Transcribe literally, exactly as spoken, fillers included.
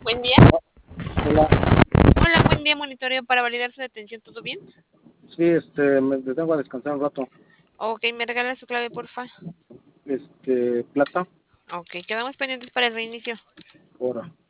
Buen día. Hola, Hola, buen día, monitoreo para validar su detención, ¿todo bien? sí, este, me detengo a descansar un rato. Ok, ¿me regala su clave, porfa? Este, plata, Ok, quedamos pendientes para el reinicio. hora.